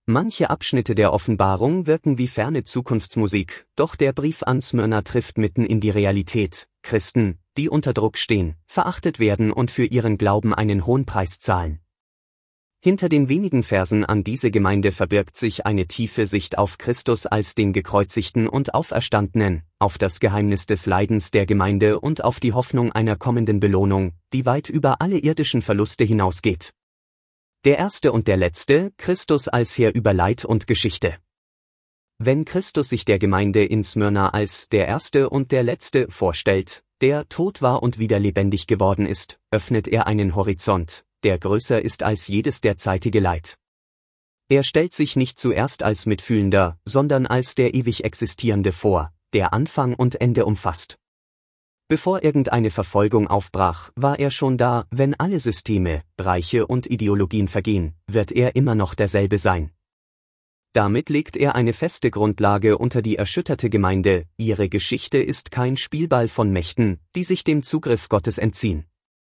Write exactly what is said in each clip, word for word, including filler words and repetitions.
Manche Abschnitte der Offenbarung wirken wie ferne Zukunftsmusik, doch der Brief an Smyrna trifft mitten in die Realität. Christen, die unter Druck stehen, verachtet werden und für ihren Glauben einen hohen Preis zahlen. Hinter den wenigen Versen an diese Gemeinde verbirgt sich eine tiefe Sicht auf Christus als den Gekreuzigten und Auferstandenen, auf das Geheimnis des Leidens der Gemeinde und auf die Hoffnung einer kommenden Belohnung, die weit über alle irdischen Verluste hinausgeht. Der Erste und der Letzte, Christus als Herr über Leid und Geschichte. Wenn Christus sich der Gemeinde in Smyrna als der Erste und der Letzte vorstellt, der tot war und wieder lebendig geworden ist, öffnet er einen Horizont, der größer ist als jedes derzeitige Leid. Er stellt sich nicht zuerst als Mitfühlender, sondern als der ewig Existierende vor, der Anfang und Ende umfasst. Bevor irgendeine Verfolgung aufbrach, war er schon da. Wenn alle Systeme, Reiche und Ideologien vergehen, wird er immer noch derselbe sein. Damit legt er eine feste Grundlage unter die erschütterte Gemeinde. Ihre Geschichte ist kein Spielball von Mächten, die sich dem Zugriff Gottes entziehen.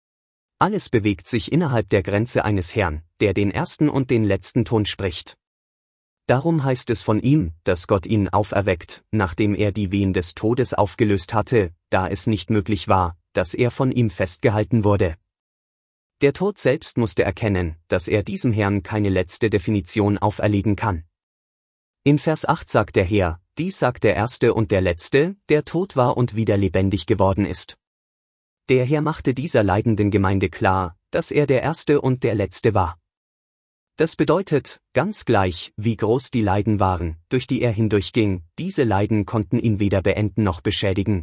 Alles bewegt sich innerhalb der Grenze eines Herrn, der den ersten und den letzten Ton spricht. Darum heißt es von ihm, dass Gott ihn auferweckt, nachdem er die Wehen des Todes aufgelöst hatte, da es nicht möglich war, dass er von ihm festgehalten wurde. Der Tod selbst musste erkennen, dass er diesem Herrn keine letzte Definition auferlegen kann. In Vers acht sagt der Herr, dies sagt der Erste und der Letzte, der tot war und wieder lebendig geworden ist. Der Herr machte dieser leidenden Gemeinde klar, dass er der Erste und der Letzte war. Das bedeutet, ganz gleich, wie groß die Leiden waren, durch die er hindurchging, diese Leiden konnten ihn weder beenden noch beschädigen.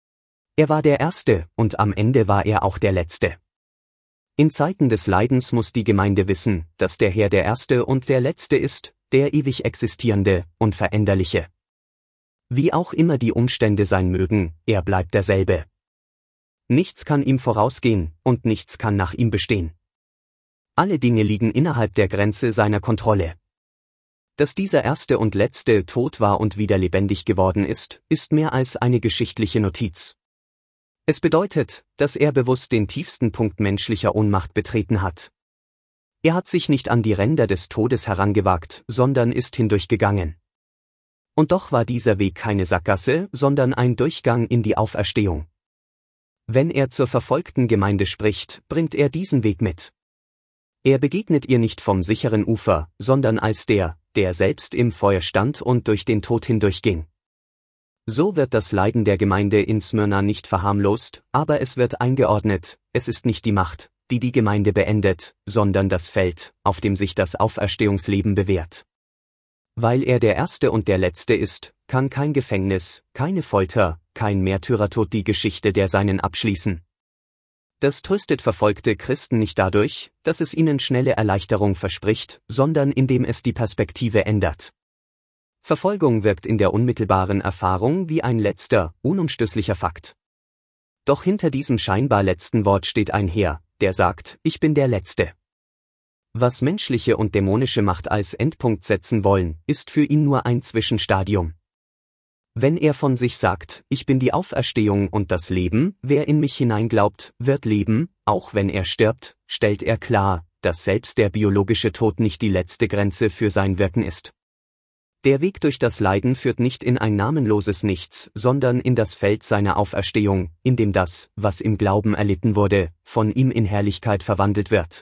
Er war der Erste, und am Ende war er auch der Letzte. In Zeiten des Leidens muss die Gemeinde wissen, dass der Herr der Erste und der Letzte ist, der ewig Existierende, Unveränderliche. Wie auch immer die Umstände sein mögen, er bleibt derselbe. Nichts kann ihm vorausgehen, und nichts kann nach ihm bestehen. Alle Dinge liegen innerhalb der Grenze seiner Kontrolle. Dass dieser Erste und Letzte tot war und wieder lebendig geworden ist, ist mehr als eine geschichtliche Notiz. Es bedeutet, dass er bewusst den tiefsten Punkt menschlicher Ohnmacht betreten hat. Er hat sich nicht an die Ränder des Todes herangewagt, sondern ist hindurchgegangen. Und doch war dieser Weg keine Sackgasse, sondern ein Durchgang in die Auferstehung. Wenn er zur verfolgten Gemeinde spricht, bringt er diesen Weg mit. Er begegnet ihr nicht vom sicheren Ufer, sondern als der, der selbst im Feuer stand und durch den Tod hindurchging. So wird das Leiden der Gemeinde in Smyrna nicht verharmlost, aber es wird eingeordnet, es ist nicht die Macht, die die Gemeinde beendet, sondern das Feld, auf dem sich das Auferstehungsleben bewährt. Weil er der Erste und der Letzte ist, kann kein Gefängnis, keine Folter, kein Märtyrertod die Geschichte der Seinen abschließen. Das tröstet verfolgte Christen nicht dadurch, dass es ihnen schnelle Erleichterung verspricht, sondern indem es die Perspektive ändert. Verfolgung wirkt in der unmittelbaren Erfahrung wie ein letzter, unumstößlicher Fakt. Doch hinter diesem scheinbar letzten Wort steht ein Herr, der sagt, ich bin der Letzte. Was menschliche und dämonische Macht als Endpunkt setzen wollen, ist für ihn nur ein Zwischenstadium. Wenn er von sich sagt, ich bin die Auferstehung und das Leben, wer in mich hineinglaubt, wird leben, auch wenn er stirbt, stellt er klar, dass selbst der biologische Tod nicht die letzte Grenze für sein Wirken ist. Der Weg durch das Leiden führt nicht in ein namenloses Nichts, sondern in das Feld seiner Auferstehung, in dem das, was im Glauben erlitten wurde, von ihm in Herrlichkeit verwandelt wird.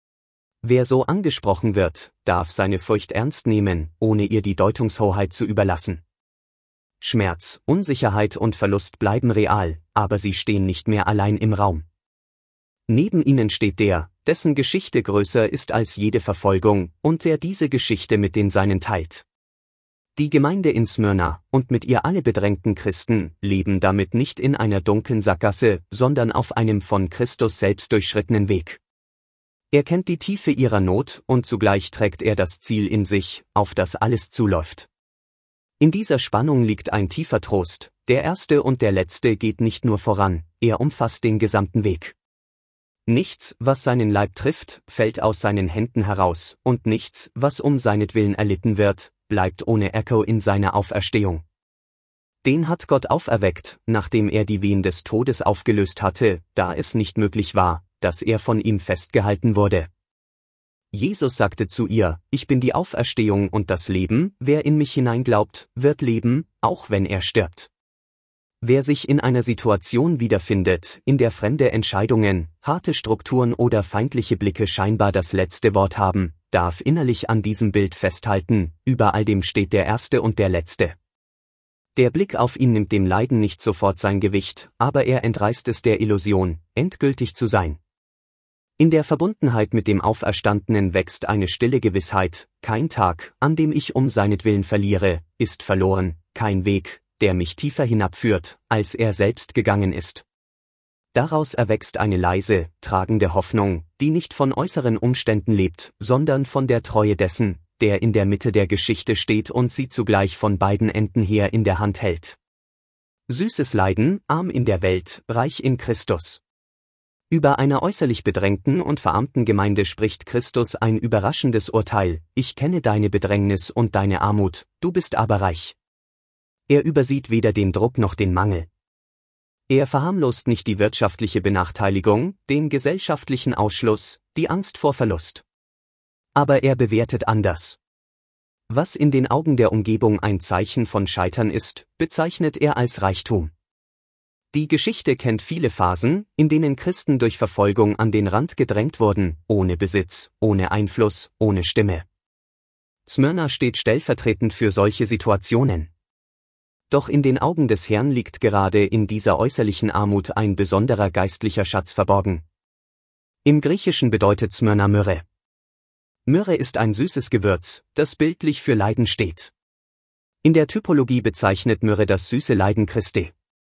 Wer so angesprochen wird, darf seine Furcht ernst nehmen, ohne ihr die Deutungshoheit zu überlassen. Schmerz, Unsicherheit und Verlust bleiben real, aber sie stehen nicht mehr allein im Raum. Neben ihnen steht der, dessen Geschichte größer ist als jede Verfolgung, und der diese Geschichte mit den Seinen teilt. Die Gemeinde in Smyrna, und mit ihr alle bedrängten Christen, leben damit nicht in einer dunklen Sackgasse, sondern auf einem von Christus selbst durchschrittenen Weg. Er kennt die Tiefe ihrer Not, und zugleich trägt er das Ziel in sich, auf das alles zuläuft. In dieser Spannung liegt ein tiefer Trost, der Erste und der Letzte geht nicht nur voran, er umfasst den gesamten Weg. Nichts, was seinen Leib trifft, fällt aus seinen Händen heraus, und nichts, was um seinetwillen erlitten wird, bleibt ohne Echo in seiner Auferstehung. Den hat Gott auferweckt, nachdem er die Wehen des Todes aufgelöst hatte, da es nicht möglich war, dass er von ihm festgehalten wurde. Jesus sagte zu ihr, ich bin die Auferstehung und das Leben, wer in mich hineinglaubt, wird leben, auch wenn er stirbt. Wer sich in einer Situation wiederfindet, in der fremde Entscheidungen, harte Strukturen oder feindliche Blicke scheinbar das letzte Wort haben, darf innerlich an diesem Bild festhalten, über all dem steht der Erste und der Letzte. Der Blick auf ihn nimmt dem Leiden nicht sofort sein Gewicht, aber er entreißt es der Illusion, endgültig zu sein. In der Verbundenheit mit dem Auferstandenen wächst eine stille Gewissheit, kein Tag, an dem ich um seinetwillen verliere, ist verloren, kein Weg, der mich tiefer hinabführt, als er selbst gegangen ist. Daraus erwächst eine leise, tragende Hoffnung, die nicht von äußeren Umständen lebt, sondern von der Treue dessen, der in der Mitte der Geschichte steht und sie zugleich von beiden Enden her in der Hand hält. Süßes Leiden, arm in der Welt, reich in Christus. Über einer äußerlich bedrängten und verarmten Gemeinde spricht Christus ein überraschendes Urteil, ich kenne deine Bedrängnis und deine Armut, du bist aber reich. Er übersieht weder den Druck noch den Mangel. Er verharmlost nicht die wirtschaftliche Benachteiligung, den gesellschaftlichen Ausschluss, die Angst vor Verlust. Aber er bewertet anders. Was in den Augen der Umgebung ein Zeichen von Scheitern ist, bezeichnet er als Reichtum. Die Geschichte kennt viele Phasen, in denen Christen durch Verfolgung an den Rand gedrängt wurden, ohne Besitz, ohne Einfluss, ohne Stimme. Smyrna steht stellvertretend für solche Situationen. Doch in den Augen des Herrn liegt gerade in dieser äußerlichen Armut ein besonderer geistlicher Schatz verborgen. Im Griechischen bedeutet Smyrna Myrrhe. Myrrhe ist ein süßes Gewürz, das bildlich für Leiden steht. In der Typologie bezeichnet Myrrhe das süße Leiden Christi.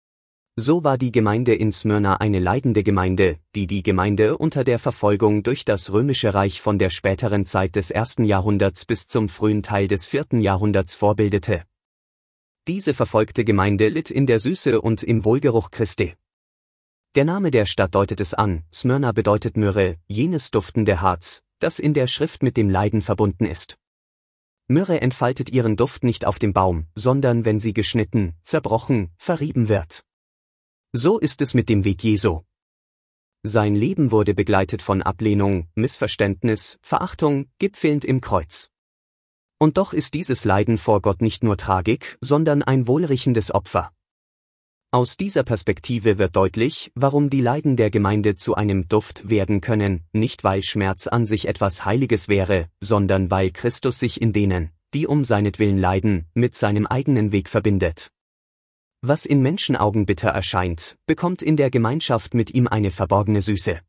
So war die Gemeinde in Smyrna eine leidende Gemeinde, die die Gemeinde unter der Verfolgung durch das Römische Reich von der späteren Zeit des ersten Jahrhunderts bis zum frühen Teil des vierten Jahrhunderts vorbildete. Diese verfolgte Gemeinde litt in der Süße und im Wohlgeruch Christi. Der Name der Stadt deutet es an, Smyrna bedeutet Myrrhe, jenes duftende Harz, das in der Schrift mit dem Leiden verbunden ist. Myrrhe entfaltet ihren Duft nicht auf dem Baum, sondern wenn sie geschnitten, zerbrochen, verrieben wird. So ist es mit dem Weg Jesu. Sein Leben wurde begleitet von Ablehnung, Missverständnis, Verachtung, gipfelnd im Kreuz. Und doch ist dieses Leiden vor Gott nicht nur Tragik, sondern ein wohlriechendes Opfer. Aus dieser Perspektive wird deutlich, warum die Leiden der Gemeinde zu einem Duft werden können, nicht weil Schmerz an sich etwas Heiliges wäre, sondern weil Christus sich in denen, die um seinetwillen leiden, mit seinem eigenen Weg verbindet. Was in Menschenaugen bitter erscheint, bekommt in der Gemeinschaft mit ihm eine verborgene Süße.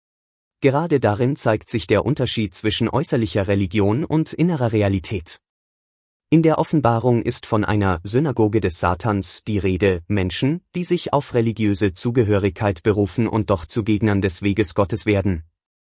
Gerade darin zeigt sich der Unterschied zwischen äußerlicher Religion und innerer Realität. In der Offenbarung ist von einer Synagoge des Satans die Rede, Menschen, die sich auf religiöse Zugehörigkeit berufen und doch zu Gegnern des Weges Gottes werden.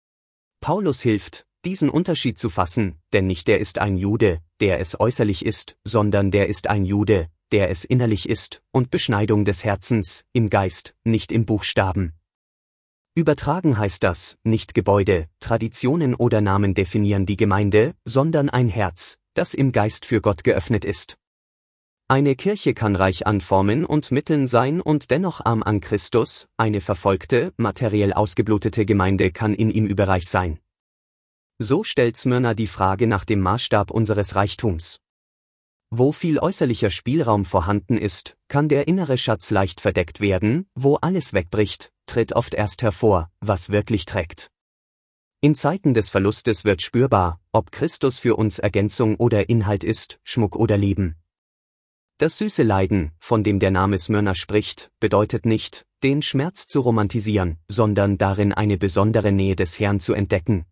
Paulus hilft, diesen Unterschied zu fassen, denn nicht der ist ein Jude, der es äußerlich ist, sondern der ist ein Jude, der es innerlich ist, und Beschneidung des Herzens, im Geist, nicht im Buchstaben. Übertragen heißt das, nicht Gebäude, Traditionen oder Namen definieren die Gemeinde, sondern ein Herz, das im Geist für Gott geöffnet ist. Eine Kirche kann reich an Formen und Mitteln sein und dennoch arm an Christus, eine verfolgte, materiell ausgeblutete Gemeinde kann in ihm überreich sein. So stellt Smyrna die Frage nach dem Maßstab unseres Reichtums. Wo viel äußerlicher Spielraum vorhanden ist, kann der innere Schatz leicht verdeckt werden, wo alles wegbricht, tritt oft erst hervor, was wirklich trägt. In Zeiten des Verlustes wird spürbar, ob Christus für uns Ergänzung oder Inhalt ist, Schmuck oder Leben. Das süße Leiden, von dem der Name Smyrna spricht, bedeutet nicht, den Schmerz zu romantisieren, sondern darin eine besondere Nähe des Herrn zu entdecken.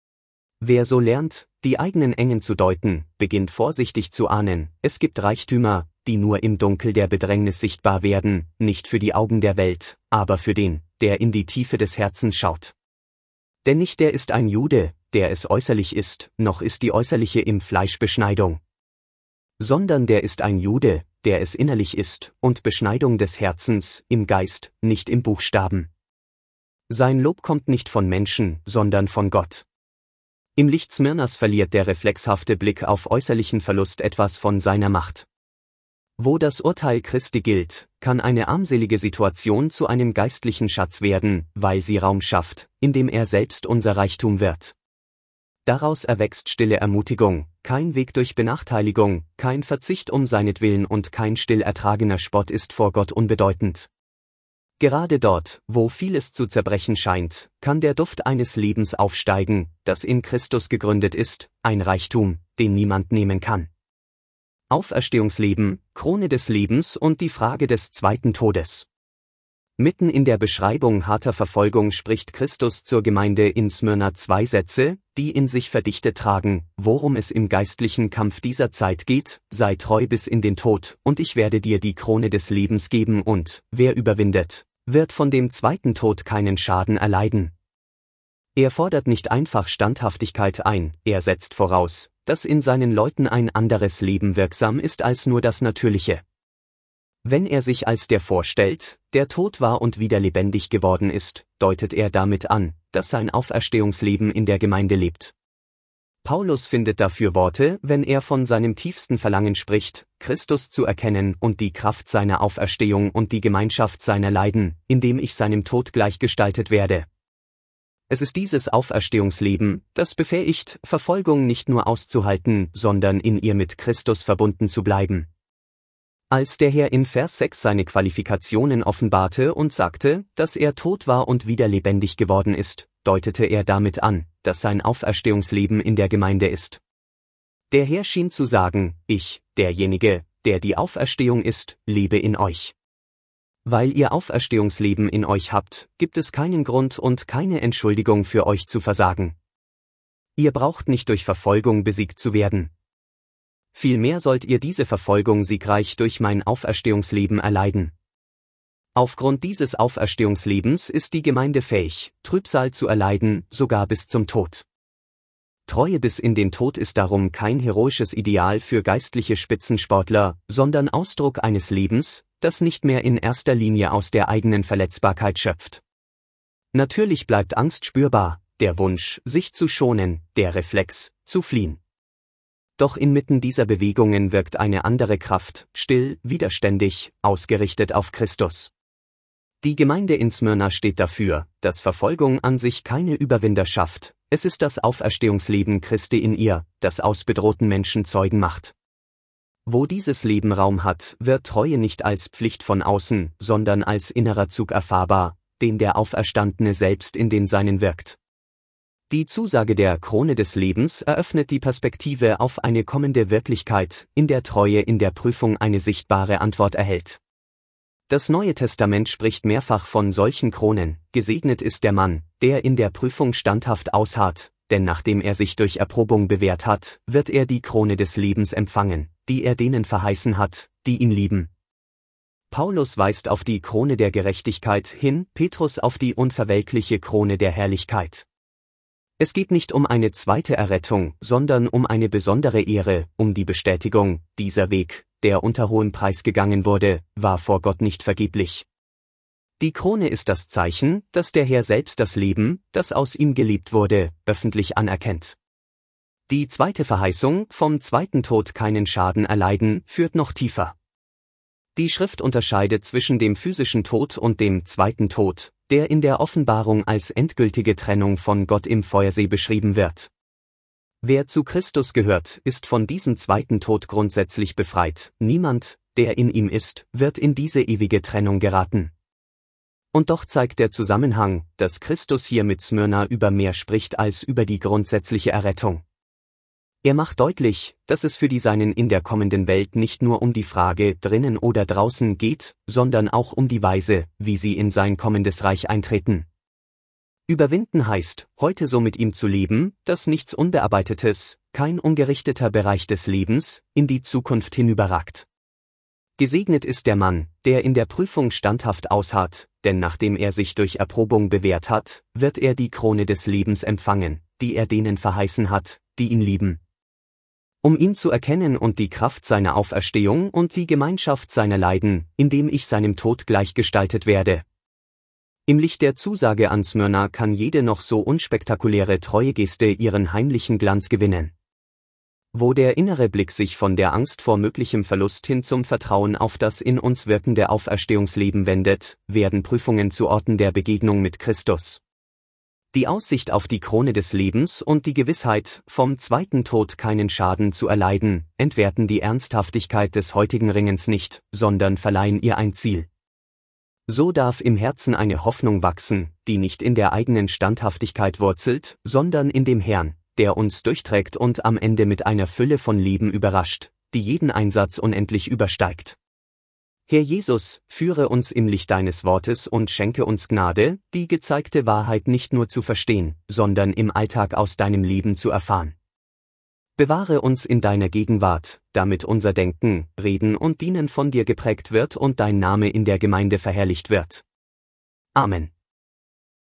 Wer so lernt, die eigenen Engen zu deuten, beginnt vorsichtig zu ahnen, es gibt Reichtümer, die nur im Dunkel der Bedrängnis sichtbar werden, nicht für die Augen der Welt, aber für den, der in die Tiefe des Herzens schaut. Denn nicht der ist ein Jude, der es äußerlich ist, noch ist die äußerliche im Fleisch Beschneidung. Sondern der ist ein Jude, der es innerlich ist, und Beschneidung des Herzens, im Geist, nicht im Buchstaben. Sein Lob kommt nicht von Menschen, sondern von Gott. Im Licht Smyrnas verliert der reflexhafte Blick auf äußerlichen Verlust etwas von seiner Macht. Wo das Urteil Christi gilt, kann eine armselige Situation zu einem geistlichen Schatz werden, weil sie Raum schafft, in dem er selbst unser Reichtum wird. Daraus erwächst stille Ermutigung, kein Weg durch Benachteiligung, kein Verzicht um seinetwillen und kein still ertragener Spott ist vor Gott unbedeutend. Gerade dort, wo vieles zu zerbrechen scheint, kann der Duft eines Lebens aufsteigen, das in Christus gegründet ist, ein Reichtum, den niemand nehmen kann. Auferstehungsleben, Krone des Lebens und die Frage des zweiten Todes. Mitten in der Beschreibung harter Verfolgung spricht Christus zur Gemeinde in Smyrna zwei Sätze, die in sich verdichtet tragen, worum es im geistlichen Kampf dieser Zeit geht: Sei treu bis in den Tod, und ich werde dir die Krone des Lebens geben, und wer überwindet, wird von dem zweiten Tod keinen Schaden erleiden. Er fordert nicht einfach Standhaftigkeit ein, er setzt voraus, dass in seinen Leuten ein anderes Leben wirksam ist als nur das natürliche. Wenn er sich als der vorstellt, der tot war und wieder lebendig geworden ist, deutet er damit an, dass sein Auferstehungsleben in der Gemeinde lebt. Paulus findet dafür Worte, wenn er von seinem tiefsten Verlangen spricht, Christus zu erkennen und die Kraft seiner Auferstehung und die Gemeinschaft seiner Leiden, indem ich seinem Tod gleichgestaltet werde. Es ist dieses Auferstehungsleben, das befähigt, Verfolgung nicht nur auszuhalten, sondern in ihr mit Christus verbunden zu bleiben. Als der Herr in Vers sechs seine Qualifikationen offenbarte und sagte, dass er tot war und wieder lebendig geworden ist, deutete er damit an, dass sein Auferstehungsleben in der Gemeinde ist. Der Herr schien zu sagen, ich, derjenige, der die Auferstehung ist, lebe in euch. Weil ihr Auferstehungsleben in euch habt, gibt es keinen Grund und keine Entschuldigung für euch zu versagen. Ihr braucht nicht durch Verfolgung besiegt zu werden. Vielmehr sollt ihr diese Verfolgung siegreich durch mein Auferstehungsleben erleiden. Aufgrund dieses Auferstehungslebens ist die Gemeinde fähig, Trübsal zu erleiden, sogar bis zum Tod. Treue bis in den Tod ist darum kein heroisches Ideal für geistliche Spitzensportler, sondern Ausdruck eines Lebens, das nicht mehr in erster Linie aus der eigenen Verletzbarkeit schöpft. Natürlich bleibt Angst spürbar, der Wunsch, sich zu schonen, der Reflex, zu fliehen. Doch inmitten dieser Bewegungen wirkt eine andere Kraft, still, widerständig, ausgerichtet auf Christus. Die Gemeinde in Smyrna steht dafür, dass Verfolgung an sich keine Überwinder schafft, es ist das Auferstehungsleben Christi in ihr, das aus bedrohten Menschen Zeugen macht. Wo dieses Leben Raum hat, wird Treue nicht als Pflicht von außen, sondern als innerer Zug erfahrbar, den der Auferstandene selbst in den Seinen wirkt. Die Zusage der Krone des Lebens eröffnet die Perspektive auf eine kommende Wirklichkeit, in der Treue in der Prüfung eine sichtbare Antwort erhält. Das Neue Testament spricht mehrfach von solchen Kronen: Gesegnet ist der Mann, der in der Prüfung standhaft ausharrt, denn nachdem er sich durch Erprobung bewährt hat, wird er die Krone des Lebens empfangen, die er denen verheißen hat, die ihn lieben. Paulus weist auf die Krone der Gerechtigkeit hin, Petrus auf die unverwelkliche Krone der Herrlichkeit. Es geht nicht um eine zweite Errettung, sondern um eine besondere Ehre, um die Bestätigung, dieser Weg, der unter hohem Preis gegangen wurde, war vor Gott nicht vergeblich. Die Krone ist das Zeichen, dass der Herr selbst das Leben, das aus ihm gelebt wurde, öffentlich anerkennt. Die zweite Verheißung, vom zweiten Tod keinen Schaden erleiden, führt noch tiefer. Die Schrift unterscheidet zwischen dem physischen Tod und dem zweiten Tod, der in der Offenbarung als endgültige Trennung von Gott im Feuersee beschrieben wird. Wer zu Christus gehört, ist von diesem zweiten Tod grundsätzlich befreit. Niemand, der in ihm ist, wird in diese ewige Trennung geraten. Und doch zeigt der Zusammenhang, dass Christus hier mit Smyrna über mehr spricht als über die grundsätzliche Errettung. Er macht deutlich, dass es für die Seinen in der kommenden Welt nicht nur um die Frage drinnen oder draußen geht, sondern auch um die Weise, wie sie in sein kommendes Reich eintreten. Überwinden heißt, heute so mit ihm zu leben, dass nichts Unbearbeitetes, kein ungerichteter Bereich des Lebens, in die Zukunft hinüberragt. Gesegnet ist der Mann, der in der Prüfung standhaft ausharrt, denn nachdem er sich durch Erprobung bewährt hat, wird er die Krone des Lebens empfangen, die er denen verheißen hat, die ihn lieben. Um ihn zu erkennen und die Kraft seiner Auferstehung und die Gemeinschaft seiner Leiden, indem ich seinem Tod gleichgestaltet werde. Im Licht der Zusage an Smyrna kann jede noch so unspektakuläre Treuegeste ihren heimlichen Glanz gewinnen. Wo der innere Blick sich von der Angst vor möglichem Verlust hin zum Vertrauen auf das in uns wirkende Auferstehungsleben wendet, werden Prüfungen zu Orten der Begegnung mit Christus. Die Aussicht auf die Krone des Lebens und die Gewissheit, vom zweiten Tod keinen Schaden zu erleiden, entwerten die Ernsthaftigkeit des heutigen Ringens nicht, sondern verleihen ihr ein Ziel. So darf im Herzen eine Hoffnung wachsen, die nicht in der eigenen Standhaftigkeit wurzelt, sondern in dem Herrn, der uns durchträgt und am Ende mit einer Fülle von Leben überrascht, die jeden Einsatz unendlich übersteigt. Herr Jesus, führe uns im Licht deines Wortes und schenke uns Gnade, die gezeigte Wahrheit nicht nur zu verstehen, sondern im Alltag aus deinem Leben zu erfahren. Bewahre uns in deiner Gegenwart, damit unser Denken, Reden und Dienen von dir geprägt wird und dein Name in der Gemeinde verherrlicht wird. Amen.